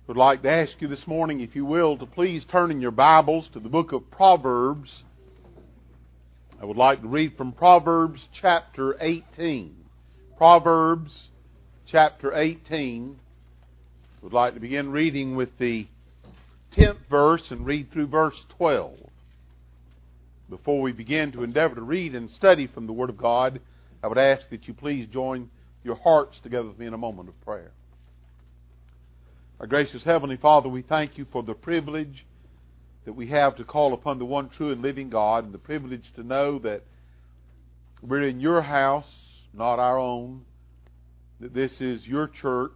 Would like to ask you this morning, if you will, to please turn in your Bibles to the book of Proverbs. I would like to read from Proverbs chapter 18. Proverbs chapter 18. Would like to begin reading with the 10th verse and read through verse 12. Before we begin to endeavor to read and study from the Word of God, I would ask that you please join your hearts together with me in a moment of prayer. Our gracious Heavenly Father, we thank you for the privilege that we have to call upon the one true and living God, and the privilege to know that we're in your house, not our own, that this is your church.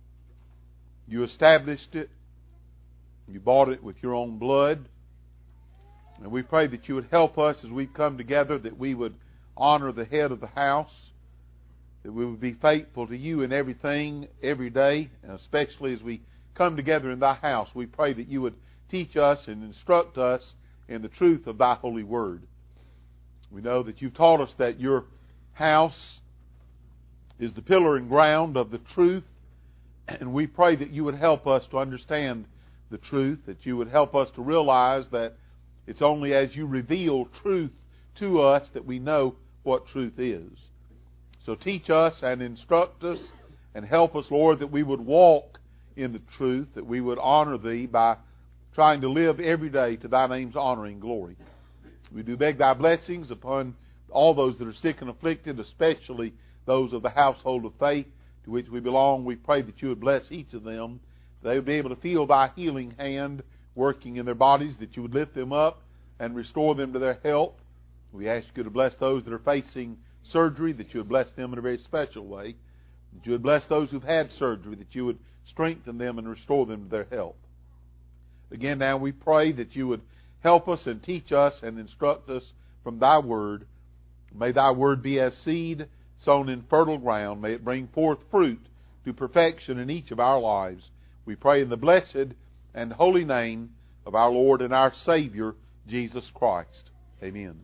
You established it. You bought it with your own blood. And we pray that you would help us as we come together, that we would honor the head of the house, that we would be faithful to you in everything, every day, and especially as we come together in thy house. We pray that you would teach us and instruct us in the truth of thy holy word. We know that you've taught us that your house is the pillar and ground of the truth, and we pray that you would help us to understand the truth, that you would help us to realize that it's only as you reveal truth to us that we know what truth is. So teach us and instruct us and help us, Lord, that we would walk in the truth, that we would honor thee by trying to live every day to thy name's honor and glory. We do beg thy blessings upon all those that are sick and afflicted, especially those of the household of faith to which we belong. We pray that you would bless each of them. They would be able to feel thy healing hand working in their bodies, that you would lift them up and restore them to their health. We ask you to bless those that are facing surgery, that you would bless them in a very special way. That you would bless those who've had surgery, that you would strengthen them and restore them to their health. Again, now we pray that you would help us and teach us and instruct us from thy word. May thy word be as seed sown in fertile ground. May it bring forth fruit to perfection in each of our lives. We pray in the blessed and holy name of our Lord and our Savior, Jesus Christ. Amen.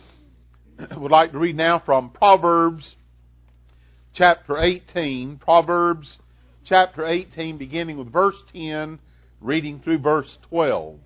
I would like to read now from Proverbs chapter 18. Proverbs chapter 18, beginning with verse 10, reading through verse 12.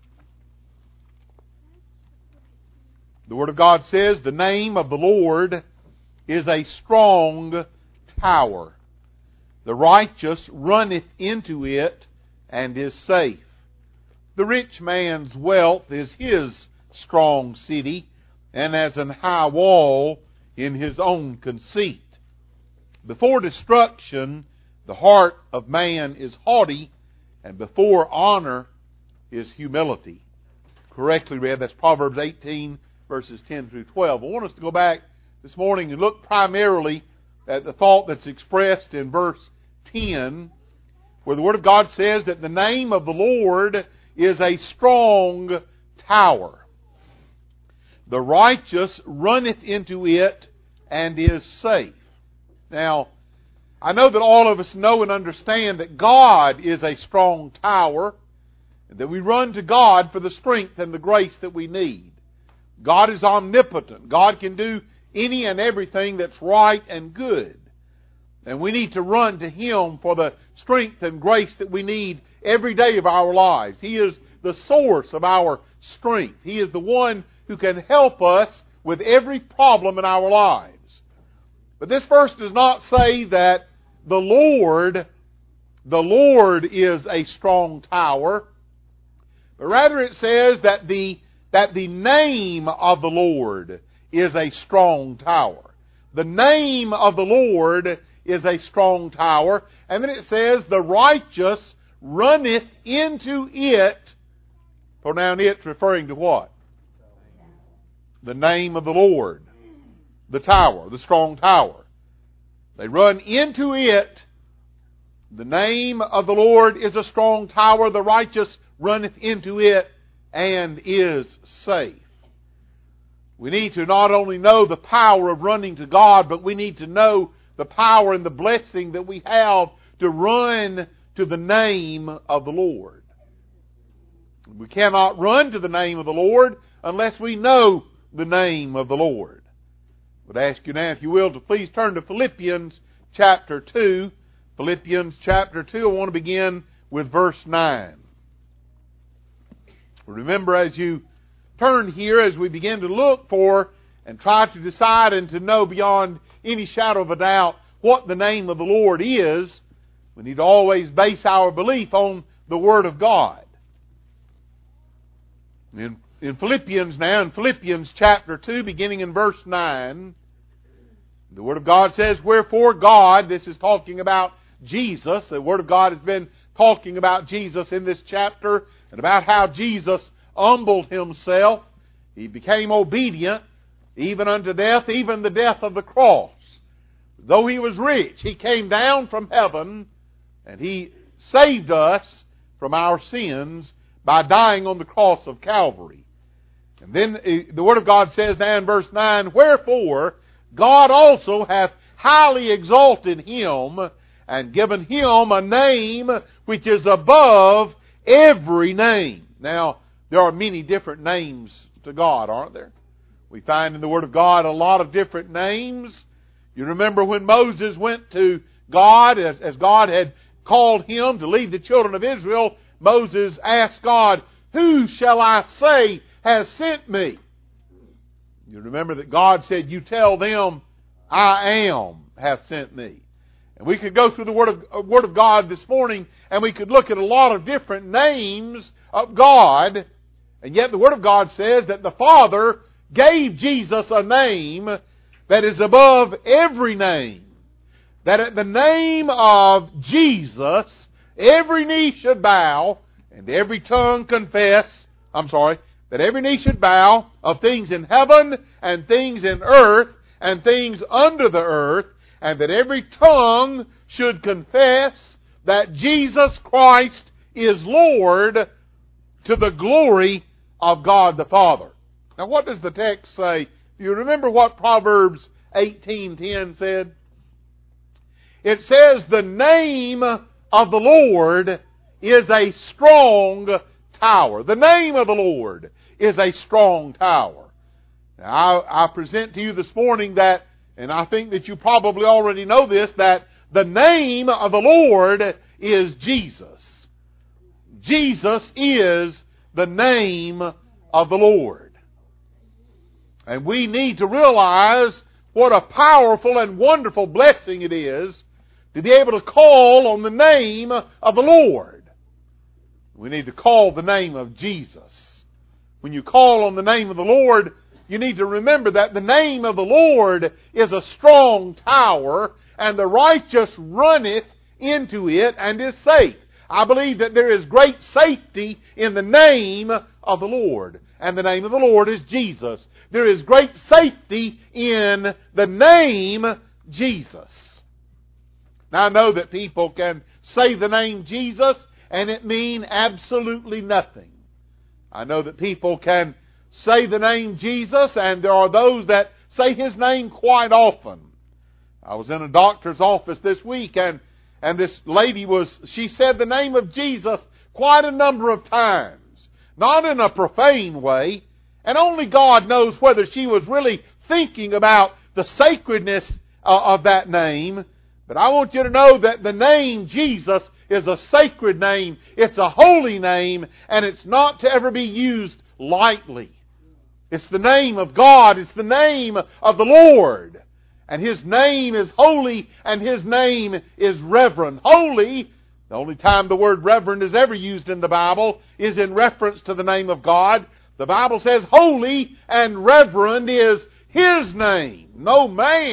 The Word of God says, "The name of the Lord is a strong tower. The righteous runneth into it and is safe. The rich man's wealth is his strong city, and as an high wall in his own conceit. Before destruction, the heart of man is haughty, and before honor is humility." Correctly read, that's Proverbs 18, verses 10 through 12. I want us to go back this morning and look primarily at the thought that's expressed in verse 10, where the Word of God says that the name of the Lord is a strong tower. The righteous runneth into it and is safe. Now, I know that all of us know and understand that God is a strong tower, and that we run to God for the strength and the grace that we need. God is omnipotent. God can do any and everything that's right and good. And we need to run to Him for the strength and grace that we need every day of our lives. He is the source of our strength. He is the one who can help us with every problem in our lives. But this verse does not say that the Lord is a strong tower, but rather it says that the name of the Lord is a strong tower. The name of the Lord is a strong tower. And then it says, the righteous runneth into it. Pronoun it referring to what? The name of the Lord. The tower, the strong tower. They run into it. The name of the Lord is a strong tower. The righteous runneth into it and is safe. We need to not only know the power of running to God, but we need to know the power and the blessing that we have to run to the name of the Lord. We cannot run to the name of the Lord unless we know the name of the Lord. I would ask you now, if you will, to please turn to Philippians chapter 2. Philippians chapter 2. I want to begin with verse 9. Remember, as you turn here, as we begin to look for and try to decide and to know beyond any shadow of a doubt what the name of the Lord is, we need to always base our belief on the Word of God. In Philippians chapter 2, beginning in verse 9, the Word of God says, "Wherefore God," this is talking about Jesus, the Word of God has been talking about Jesus in this chapter, and about how Jesus humbled Himself. He became obedient, even unto death, even the death of the cross. Though He was rich, He came down from heaven, and He saved us from our sins by dying on the cross of Calvary. And then the Word of God says now in verse 9, "Wherefore God also hath highly exalted Him, and given Him a name which is above every name." Now, there are many different names to God, aren't there? We find in the Word of God a lot of different names. You remember when Moses went to God, as God had called him to lead the children of Israel, Moses asked God, "Who shall I say has sent me?" You remember that God said, "You tell them, I am hath sent me." And we could go through the Word of God this morning, and we could look at a lot of different names of God, and yet the Word of God says that the Father gave Jesus a name that is above every name. That at the name of Jesus, every knee should bow, and every tongue confess, that every knee should bow of things in heaven, and things in earth, and things under the earth, and that every tongue should confess that Jesus Christ is Lord, to the glory of God the Father. Now what does the text say? Do you remember what Proverbs 18:10 said? It says, "The name of the Lord is a strong tower." The name of the Lord is a strong tower. Now, I present to you this morning that, and I think that you probably already know this, that the name of the Lord is Jesus. Jesus is the name of the Lord. And we need to realize what a powerful and wonderful blessing it is to be able to call on the name of the Lord. We need to call the name of Jesus. When you call on the name of the Lord, you need to remember that the name of the Lord is a strong tower, and the righteous runneth into it and is safe. I believe that there is great safety in the name of the Lord, and the name of the Lord is Jesus. There is great safety in the name Jesus. Now I know that people can say the name Jesus and it mean absolutely nothing. I know that people can say the name Jesus, and there are those that say His name quite often. I was in a doctor's office this week, and this lady she said the name of Jesus quite a number of times. Not in a profane way, and only God knows whether she was really thinking about the sacredness of that name. But I want you to know that the name Jesus is a sacred name. It's a holy name, and it's not to ever be used lightly. It's the name of God. It's the name of the Lord. And His name is holy, and His name is reverend. Holy, the only time the word reverend is ever used in the Bible, is in reference to the name of God. The Bible says holy and reverend is His name. No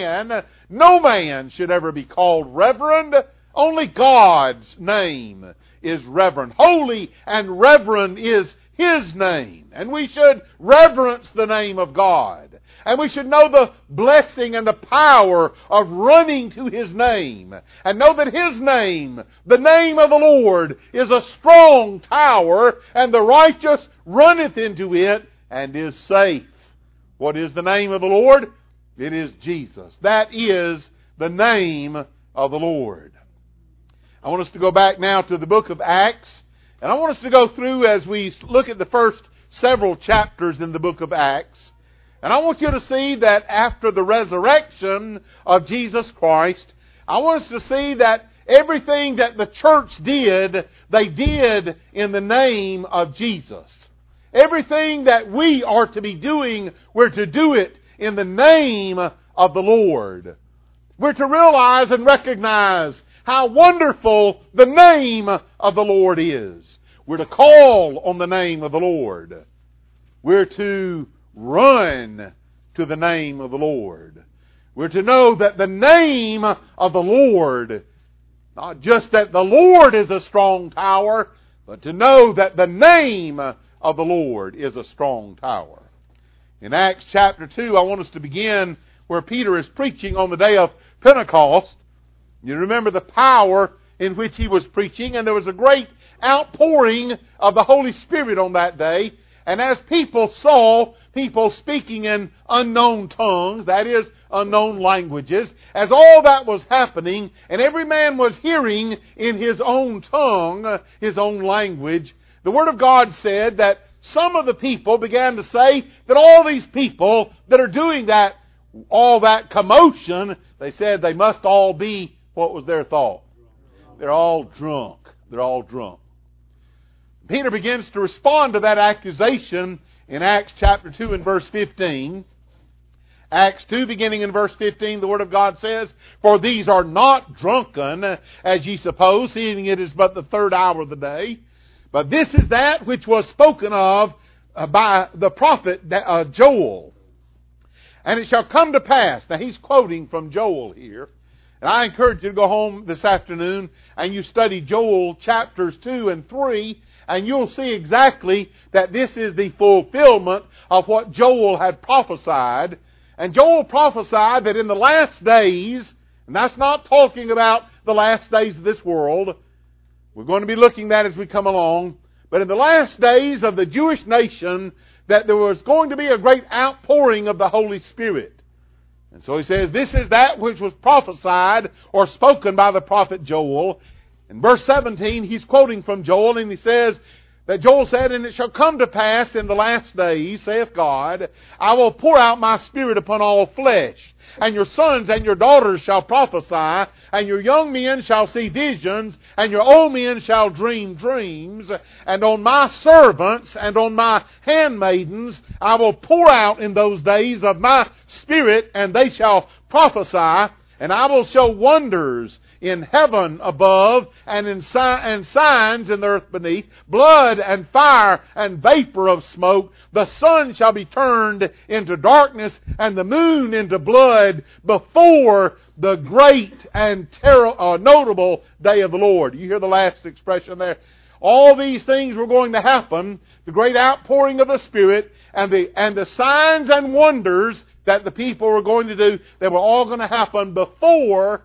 man should ever be called reverend. Only God's name is reverend. Holy and reverend is His name. And we should reverence the name of God. And we should know the blessing and the power of running to His name. And know that His name, the name of the Lord, is a strong tower, and the righteous runneth into it and is safe. What is the name of the Lord? It is Jesus. That is the name of the Lord. I want us to go back now to the book of Acts. And I want us to go through, as we look at the first several chapters in the book of Acts. And I want you to see that after the resurrection of Jesus Christ, I want us to see that everything that the church did, they did in the name of Jesus. Everything that we are to be doing, we're to do it in the name of the Lord. We're to realize and recognize how wonderful the name of the Lord is. We're to call on the name of the Lord. We're to run to the name of the Lord. We're to know that the name of the Lord, not just that the Lord is a strong tower, but to know that the name of the Lord is a strong tower. In Acts chapter 2, I want us to begin where Peter is preaching on the day of Pentecost. You remember the power in which he was preaching, and there was a great outpouring of the Holy Spirit on that day. And as people saw people speaking in unknown tongues, that is, unknown languages, as all that was happening, and every man was hearing in his own tongue, his own language, the Word of God said that some of the people began to say that all these people that are doing that, all that commotion, they said they must all be, what was their thought? They're all drunk. They're all drunk. Peter begins to respond to that accusation in Acts chapter 2 and verse 15. Acts 2, beginning in verse 15, the Word of God says, "For these are not drunken, as ye suppose, seeing it is but the third hour of the day. But this is that which was spoken of by the prophet Joel. And it shall come to pass." Now he's quoting from Joel here. And I encourage you to go home this afternoon and you study Joel chapters 2 and 3, and you'll see exactly that this is the fulfillment of what Joel had prophesied. And Joel prophesied that in the last days, and that's not talking about the last days of this world, we're going to be looking at that as we come along, but in the last days of the Jewish nation, that there was going to be a great outpouring of the Holy Spirit. And so he says, this is that which was prophesied or spoken by the prophet Joel. In verse 17, he's quoting from Joel, and he says that Joel said, "And it shall come to pass in the last days, saith God, I will pour out my Spirit upon all flesh. And your sons and your daughters shall prophesy, and your young men shall see visions, and your old men shall dream dreams. And on my servants and on my handmaidens I will pour out in those days of my Spirit, and they shall prophesy. And I will show wonders in heaven above, and signs in the earth beneath, blood and fire and vapor of smoke. The sun shall be turned into darkness, and the moon into blood, before the great and notable day of the Lord." You hear the last expression there. All these things were going to happen, the great outpouring of the Spirit, and the signs and wonders that the people were going to do, they were all going to happen before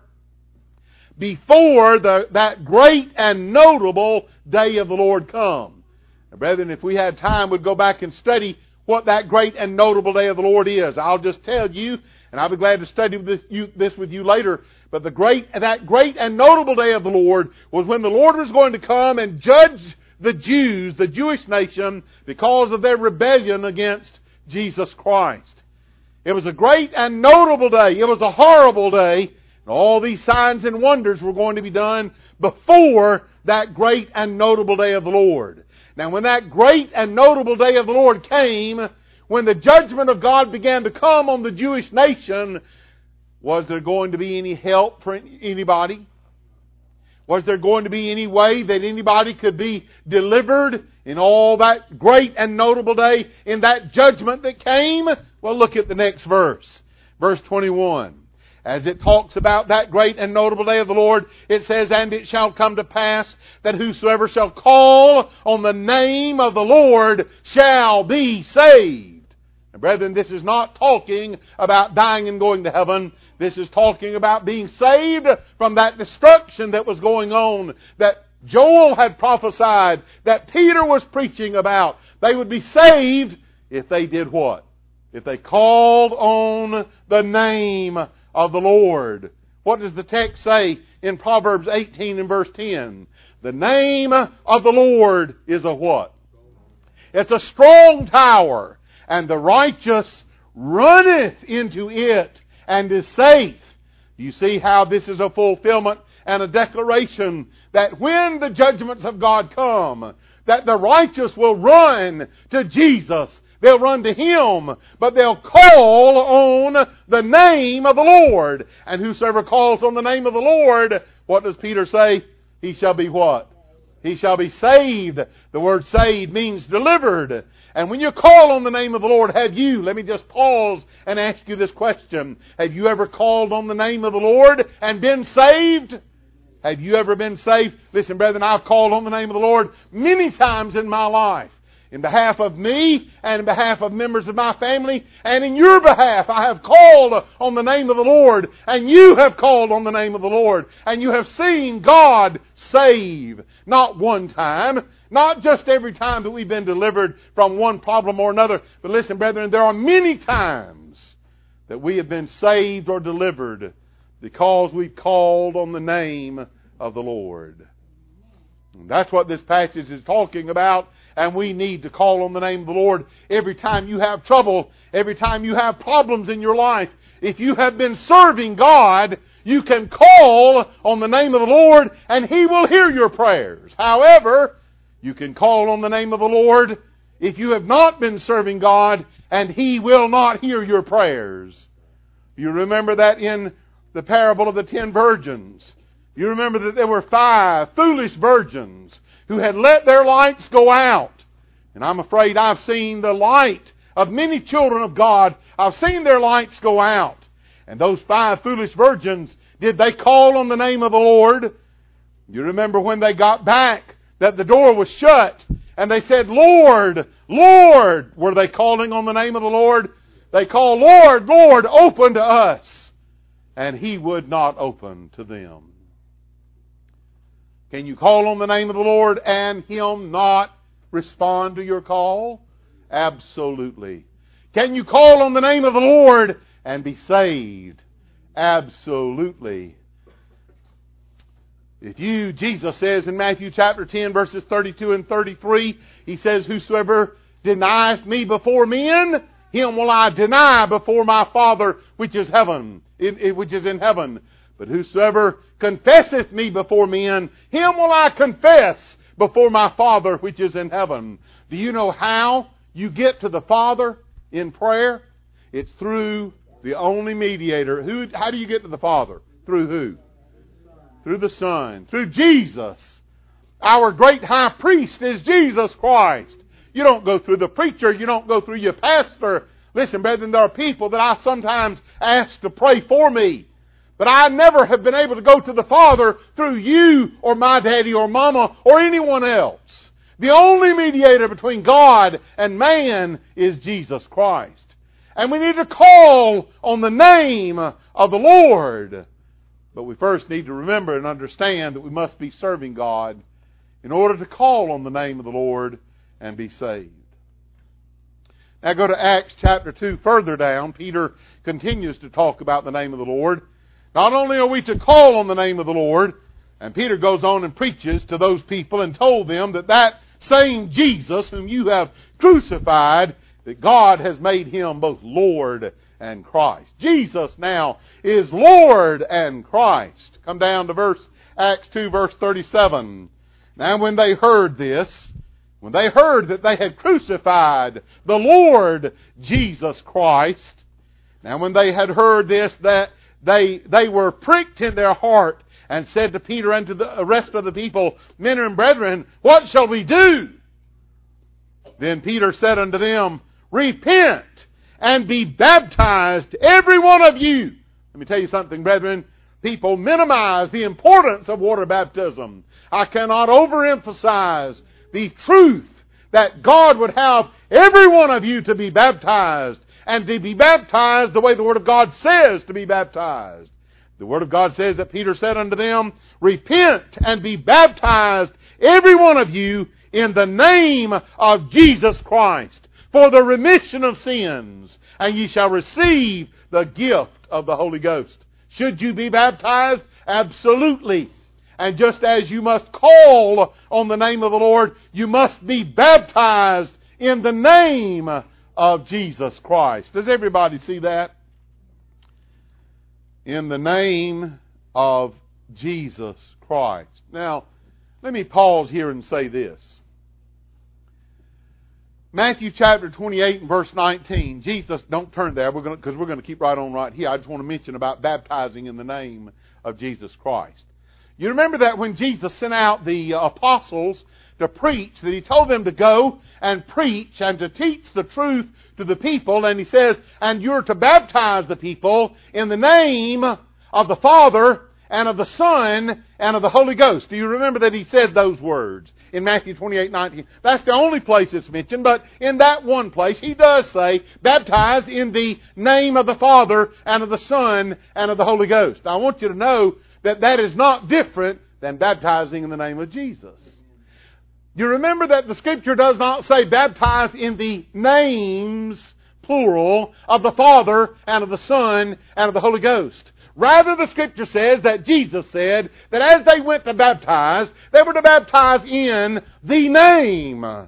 that great and notable day of the Lord come. Now, brethren, if we had time, we'd go back and study what that great and notable day of the Lord is. I'll just tell you, and I'll be glad to study this with you later, but that great and notable day of the Lord was when the Lord was going to come and judge the Jews, the Jewish nation, because of their rebellion against Jesus Christ. It was a great and notable day. It was a horrible day. And all these signs and wonders were going to be done before that great and notable day of the Lord. Now, when that great and notable day of the Lord came, when the judgment of God began to come on the Jewish nation, was there going to be any help for anybody? Was there going to be any way that anybody could be delivered in all that great and notable day, in that judgment that came? Well, look at the next verse. Verse 21. As it talks about that great and notable day of the Lord, it says, "And it shall come to pass that whosoever shall call on the name of the Lord shall be saved." And brethren, this is not talking about dying and going to heaven. This is talking about being saved from that destruction that was going on, that Joel had prophesied, that Peter was preaching about. They would be saved if they did what? If they called on the name of the Lord. What does the text say in Proverbs 18 and verse 10? The name of the Lord is a what? It's a strong tower, and the righteous runneth into it and is safe. You see how this is a fulfillment and a declaration that when the judgments of God come, that the righteous will run to Jesus. They'll run to Him, but they'll call on the name of the Lord. And whosoever calls on the name of the Lord, what does Peter say? He shall be what? He shall be saved. The word saved means delivered. And when you call on the name of the Lord, let me just pause and ask you this question. Have you ever called on the name of the Lord and been saved? Have you ever been saved? Listen, brethren, I've called on the name of the Lord many times in my life. In behalf of me and in behalf of members of my family and in your behalf, I have called on the name of the Lord, and you have called on the name of the Lord, and you have seen God save. Not one time, not just every time that we've been delivered from one problem or another, but listen, brethren, there are many times that we have been saved or delivered because we've called on the name of the Lord. And that's what this passage is talking about. And we need to call on the name of the Lord every time you have trouble, every time you have problems in your life. If you have been serving God, you can call on the name of the Lord and He will hear your prayers. However, you can call on the name of the Lord if you have not been serving God, and He will not hear your prayers. You remember that in the parable of the 10 virgins. You remember that there were 5 foolish virgins who had let their lights go out. And I'm afraid I've seen the light of many children of God. I've seen their lights go out. And those 5 foolish virgins, did they call on the name of the Lord? You remember when they got back that the door was shut and they said, Lord, Lord. Were they calling on the name of the Lord? They called, Lord, Lord, open to us. And He would not open to them. Can you call on the name of the Lord and Him not respond to your call? Absolutely. Can you call on the name of the Lord and be saved? Absolutely. Jesus says in Matthew chapter 10 verses 32 and 33, He says, whosoever denieth me before men, him will I deny before my Father which is in heaven. But whosoever confesseth me before men, him will I confess before my Father which is in heaven. Do you know how you get to the Father in prayer? It's through the only mediator. How do you get to the Father? Through who? Through the Son. Through Jesus. Our great high priest is Jesus Christ. You don't go through the preacher. You don't go through your pastor. Listen, brethren, there are people that I sometimes ask to pray for me. But I never have been able to go to the Father through you or my daddy or mama or anyone else. The only mediator between God and man is Jesus Christ. And we need to call on the name of the Lord. But we first need to remember and understand that we must be serving God in order to call on the name of the Lord and be saved. Now go to Acts chapter 2 further down. Peter continues to talk about the name of the Lord. Not only are we to call on the name of the Lord, and Peter goes on and preaches to those people and told them that same Jesus whom you have crucified, that God has made Him both Lord and Christ. Jesus now is Lord and Christ. Come down to Acts 2 verse 37. Now when they heard this, when they heard that they had crucified the Lord Jesus Christ, now when they had heard this, that they were pricked in their heart and said to Peter and to the rest of the people, men and brethren, what shall we do? Then Peter said unto them, repent and be baptized, every one of you. Let me tell you something, brethren. People minimize the importance of water baptism. I cannot overemphasize the truth that God would have every one of you to be baptized, and to be baptized the way the Word of God says to be baptized. The Word of God says that Peter said unto them, repent and be baptized, every one of you, in the name of Jesus Christ, for the remission of sins, and ye shall receive the gift of the Holy Ghost. Should you be baptized? Absolutely. And just as you must call on the name of the Lord, you must be baptized in the name of Jesus Christ. Does everybody see that? In the name of Jesus Christ. Now, let me pause here and say this. Matthew chapter 28 and verse 19. Jesus, don't turn there because we're going to keep right on right here. I just want to mention about baptizing in the name of Jesus Christ. You remember that when Jesus sent out the apostles to preach, that He told them to go and preach and to teach the truth to the people. And He says, and you're to baptize the people in the name of the Father and of the Son and of the Holy Ghost. Do you remember that He said those words in Matthew 28:19? That's the only place it's mentioned, but in that one place He does say, baptize in the name of the Father and of the Son and of the Holy Ghost. I want you to know that that is not different than baptizing in the name of Jesus. You remember that the Scripture does not say baptize in the names, plural, of the Father and of the Son and of the Holy Ghost. Rather, the Scripture says that Jesus said that as they went to baptize, they were to baptize in the name of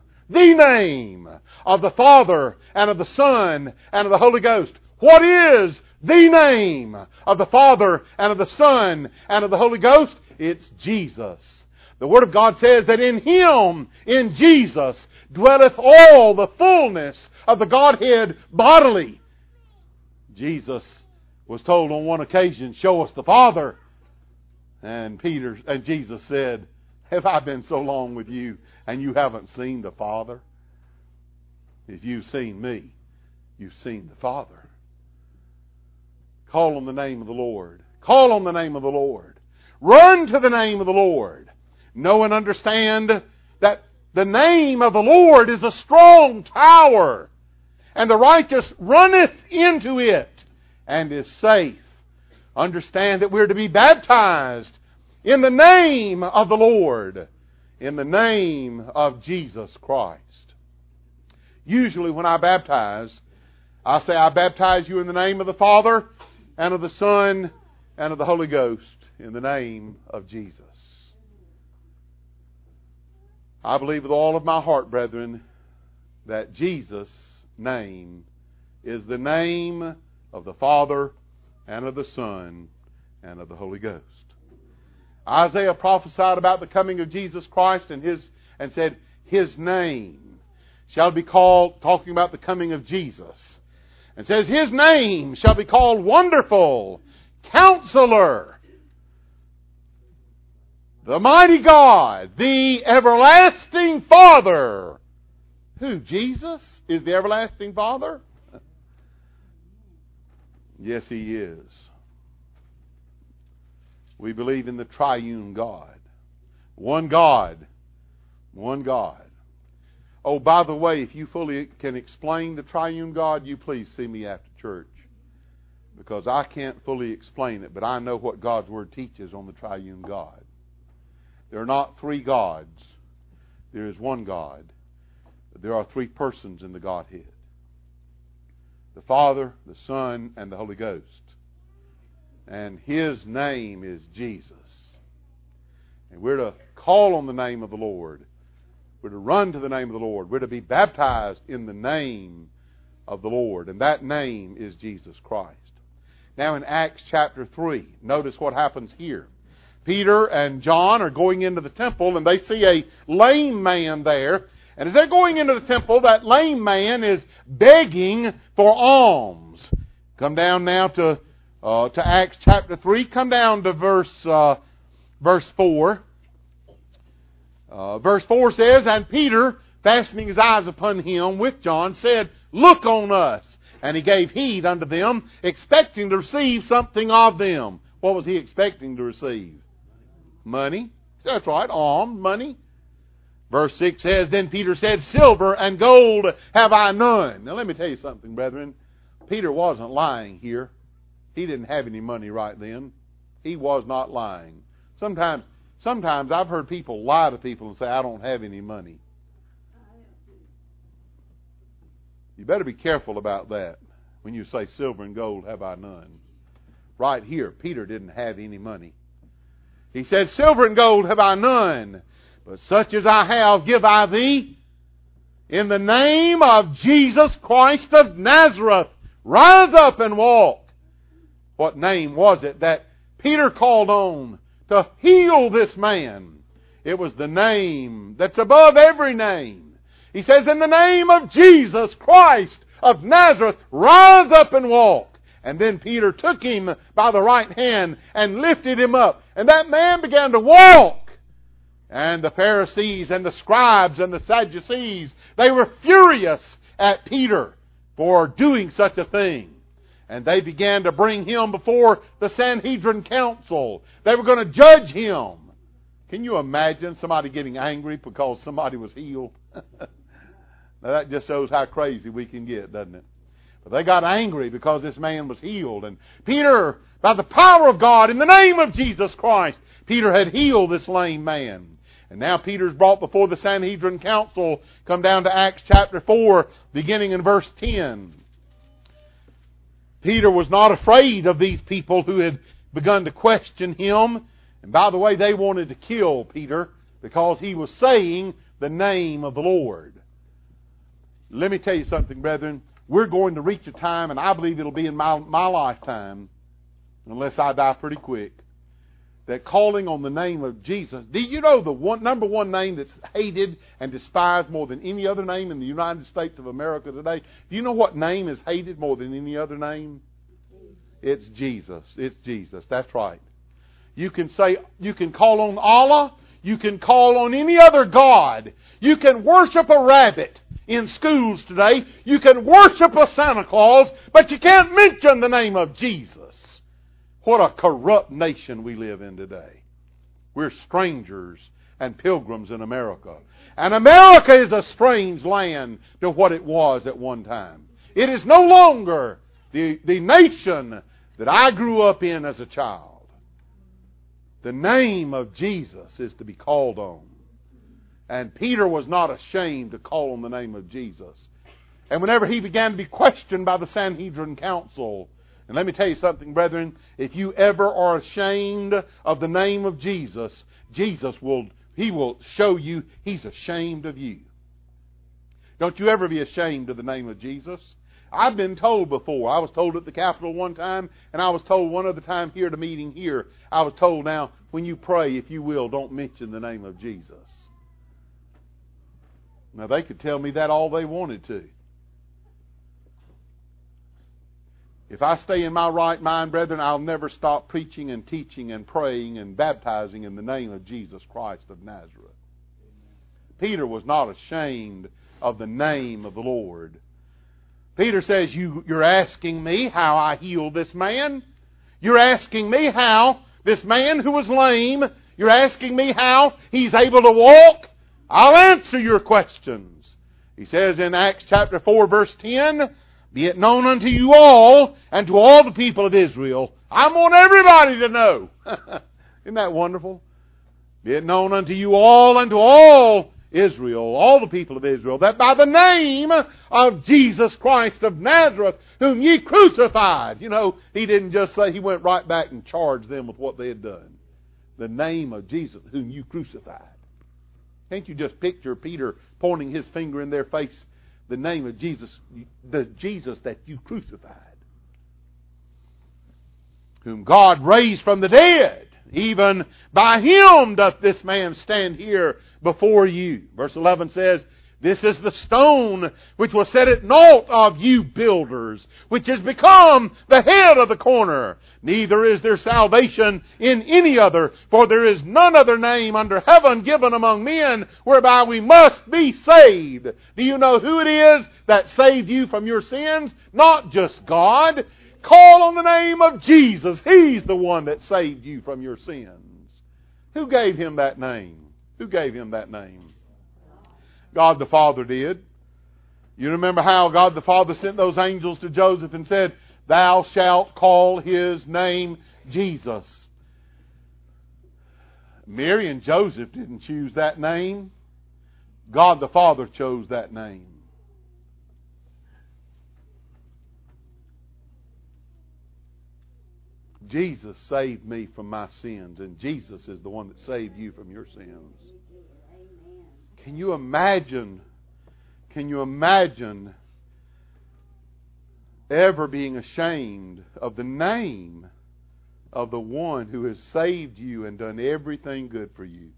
the Father and of the Son and of the Holy Ghost. What is the name of the Father and of the Son and of the Holy Ghost? It's Jesus. The Word of God says that in Him, in Jesus, dwelleth all the fullness of the Godhead bodily. Jesus was told on one occasion, show us the Father. And Jesus said, have I been so long with you and you haven't seen the Father? If you've seen me, you've seen the Father. Call on the name of the Lord. Call on the name of the Lord. Run to the name of the Lord. Know and understand that the name of the Lord is a strong tower, and the righteous runneth into it and is safe. Understand that we're to be baptized in the name of the Lord, in the name of Jesus Christ. Usually when I baptize, I say I baptize you in the name of the Father and of the Son and of the Holy Ghost, in the name of Jesus. I believe with all of my heart, brethren, that Jesus' name is the name of the Father and of the Son and of the Holy Ghost. Isaiah prophesied about the coming of Jesus Christ and said, His name shall be called, talking about the coming of Jesus, and says, His name shall be called Wonderful, Counselor, the Mighty God, the Everlasting Father. Who? Jesus is the Everlasting Father? Yes, He is. We believe in the triune God. One God. One God. Oh, by the way, if you fully can explain the triune God, you please see me after church. Because I can't fully explain it, but I know what God's Word teaches on the triune God. There are not three gods. There is one God. There are three persons in the Godhead. The Father, the Son, and the Holy Ghost. And His name is Jesus. And we're to call on the name of the Lord. We're to run to the name of the Lord. We're to be baptized in the name of the Lord. And that name is Jesus Christ. Now in Acts chapter 3, notice what happens here. Peter and John are going into the temple and they see a lame man there. And as they're going into the temple, that lame man is begging for alms. Come down now to Acts chapter 3. Come down to verse 4. Verse 4 says, And Peter, fastening his eyes upon him with John, said, Look on us. And he gave heed unto them, expecting to receive something of them. What was he expecting to receive? Money. That's right, alms, money. Verse 6 says, Then Peter said, Silver and gold have I none. Now let me tell you something, brethren. Peter wasn't lying here. He didn't have any money right then. He was not lying. Sometimes I've heard people lie to people and say, I don't have any money. You better be careful about that when you say, Silver and gold have I none. Right here, Peter didn't have any money. He said, Silver and gold have I none, but such as I have give I thee. In the name of Jesus Christ of Nazareth, rise up and walk. What name was it that Peter called on to heal this man. It was the name that's above every name. He says, in the name of Jesus Christ of Nazareth, rise up and walk. And then Peter took him by the right hand and lifted him up. And that man began to walk. And the Pharisees and the scribes and the Sadducees, they were furious at Peter for doing such a thing. And they began to bring him before the Sanhedrin council. They were going to judge him. Can you imagine somebody getting angry because somebody was healed? Now that just shows how crazy we can get, doesn't it? But they got angry because this man was healed. And Peter, by the power of God, in the name of Jesus Christ, Peter had healed this lame man. And now Peter's brought before the Sanhedrin council. Come down to Acts chapter 4, beginning in verse 10. Peter was not afraid of these people who had begun to question him. And by the way, they wanted to kill Peter because he was saying the name of the Lord. Let me tell you something, brethren. We're going to reach a time, and I believe it'll be in my lifetime, unless I die pretty quick, that calling on the name of Jesus. Do you know the number one name that's hated and despised more than any other name in the United States of America today? Do you know what name is hated more than any other name? It's Jesus. It's Jesus. That's right. You can call on Allah. You can call on any other God. You can worship a rabbit in schools today. You can worship a Santa Claus, but you can't mention the name of Jesus. What a corrupt nation we live in today. We're strangers and pilgrims in America. And America is a strange land to what it was at one time. It is no longer the nation that I grew up in as a child. The name of Jesus is to be called on. And Peter was not ashamed to call on the name of Jesus. And whenever he began to be questioned by the Sanhedrin council, and let me tell you something, brethren, if you ever are ashamed of the name of Jesus, He will show you He's ashamed of you. Don't you ever be ashamed of the name of Jesus. I've been told before. I was told at the Capitol one time, and I was told one other time here at a meeting here. I was told, now, when you pray, if you will, don't mention the name of Jesus. Now, they could tell me that all they wanted to. If I stay in my right mind, brethren, I'll never stop preaching and teaching and praying and baptizing in the name of Jesus Christ of Nazareth. Peter was not ashamed of the name of the Lord. Peter says, you're asking me how I healed this man. You're asking me how this man who was lame, you're asking me how he's able to walk. I'll answer your questions. He says in Acts chapter 4 verse 10, be it known unto you all and to all the people of Israel. I want everybody to know. Isn't that wonderful? Be it known unto you all and to all Israel, all the people of Israel, that by the name of Jesus Christ of Nazareth, whom ye crucified. You know, he didn't just say, he went right back and charged them with what they had done. The name of Jesus, whom you crucified. Can't you just picture Peter pointing his finger in their face? The name of Jesus, the Jesus that you crucified. Whom God raised from the dead. Even by him doth this man stand here before you. Verse 11 says, this is the stone which was set at naught of you builders, which has become the head of the corner. Neither is there salvation in any other, for there is none other name under heaven given among men whereby we must be saved. Do you know who it is that saved you from your sins? Not just God. Call on the name of Jesus. He's the one that saved you from your sins. Who gave him that name? Who gave him that name? God the Father did. You remember how God the Father sent those angels to Joseph and said, thou shalt call his name Jesus. Mary and Joseph didn't choose that name. God the Father chose that name. Jesus saved me from my sins, and Jesus is the one that saved you from your sins. Can you imagine ever being ashamed of the name of the one who has saved you and done everything good for you.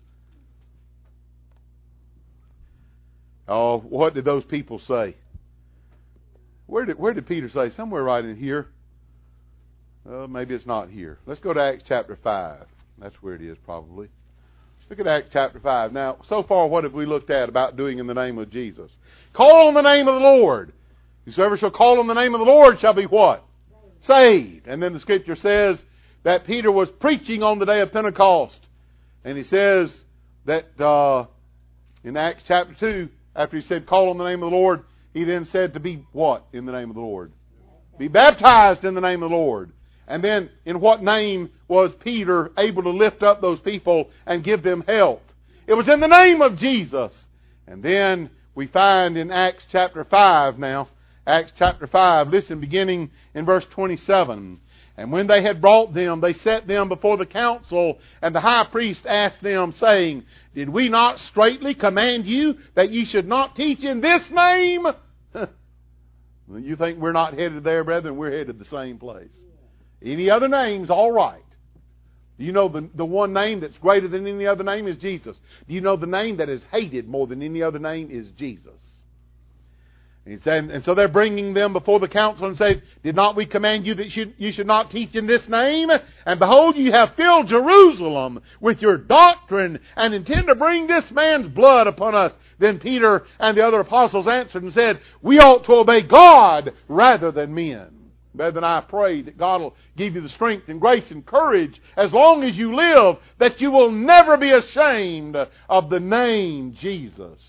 Oh, what did those people say? Where did Peter say? Somewhere right in here. Maybe it's not here. Let's go to Acts chapter 5. That's where it is probably. Look at Acts chapter 5. Now, so far what have we looked at about doing in the name of Jesus? Call on the name of the Lord. Whosoever shall call on the name of the Lord shall be what? Saved. And then the Scripture says that Peter was preaching on the day of Pentecost. And he says that in Acts chapter 2, after he said, call on the name of the Lord, he then said to be what in the name of the Lord? Be baptized in the name of the Lord. And then in what name was Peter able to lift up those people and give them health? It was in the name of Jesus. And then we find in Acts chapter 5 now, Acts chapter 5, listen, beginning in verse 27. And when they had brought them, they set them before the council, and the high priest asked them, saying, did we not straitly command you that ye should not teach in this name? You think we're not headed there, brethren? We're headed the same place. Any other name's all right. Do you know the one name that's greater than any other name is Jesus? Do you know the name that is hated more than any other name is Jesus? And so they're bringing them before the council and say, did not we command you that you should not teach in this name? And behold, you have filled Jerusalem with your doctrine and intend to bring this man's blood upon us. Then Peter and the other apostles answered and said, we ought to obey God rather than men. Brethren, I pray that God will give you the strength and grace and courage as long as you live, that you will never be ashamed of the name Jesus.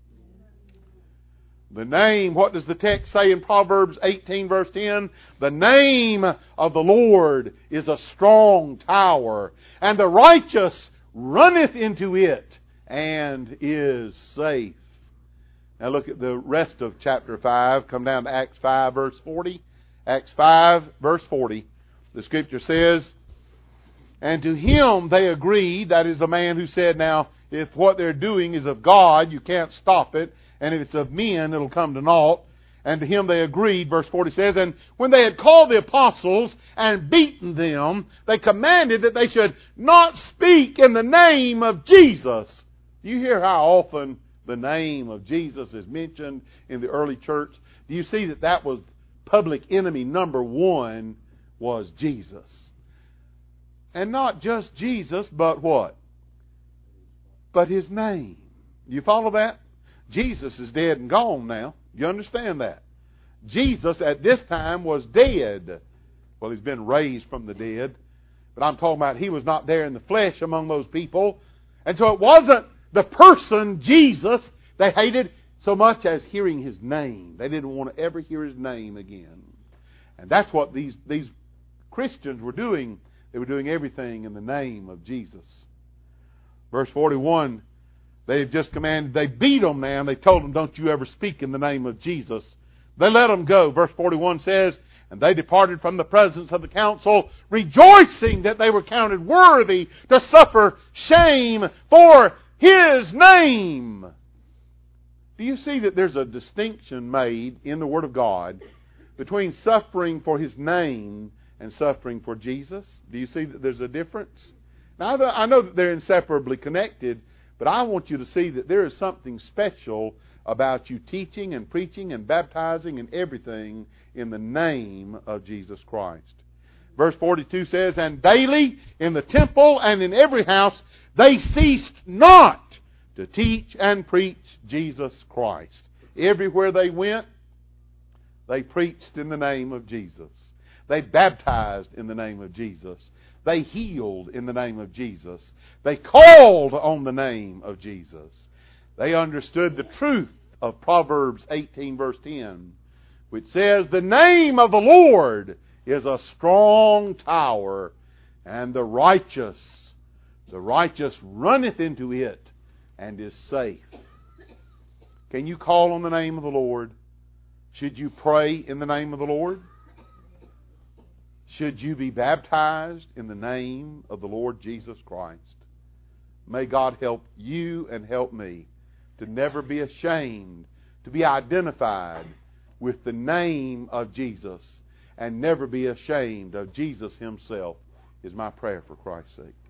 The name, what does the text say in Proverbs 18 verse 10? The name of the Lord is a strong tower, and the righteous runneth into it and is safe. Now look at the rest of chapter 5. Come down to Acts 5 verse 40. Acts 5 verse 40. The Scripture says, and to him they agreed, that is a man who said, now, if what they're doing is of God, you can't stop it. And if it's of men, it'll come to naught. And to him they agreed, verse 40 says, and when they had called the apostles and beaten them, they commanded that they should not speak in the name of Jesus. You hear how often the name of Jesus is mentioned in the early church? Do you see that was public enemy number one was Jesus? And not just Jesus, but what? But His name. You follow that? Jesus is dead and gone now. You understand that? Jesus at this time was dead. Well, He's been raised from the dead. But I'm talking about He was not there in the flesh among those people. And so it wasn't the person, Jesus, they hated so much as hearing His name. They didn't want to ever hear His name again. And that's what these Christians were doing. They were doing everything in the name of Jesus. Verse 41, they had just commanded, they beat them now, and they told them, don't you ever speak in the name of Jesus. They let them go. Verse 41 says, and they departed from the presence of the council, rejoicing that they were counted worthy to suffer shame for His name. Do you see that there's a distinction made in the Word of God between suffering for His name and suffering for Jesus? Do you see that there's a difference? Now, I know that they're inseparably connected, but I want you to see that there is something special about you teaching and preaching and baptizing and everything in the name of Jesus Christ. Verse 42 says, and daily in the temple and in every house they ceased not to teach and preach Jesus Christ. Everywhere they went, they preached in the name of Jesus. They baptized in the name of Jesus. They healed in the name of Jesus. They called on the name of Jesus. They understood the truth of Proverbs 18 verse 10, which says, the name of the Lord is a strong tower, and the righteous runneth into it and is safe. Can you call on the name of the Lord? Should you pray in the name of the Lord? Should you be baptized in the name of the Lord Jesus Christ? May God help you and help me to never be ashamed, to be identified with the name of Jesus, and never be ashamed of Jesus Himself. is my prayer for Christ's sake.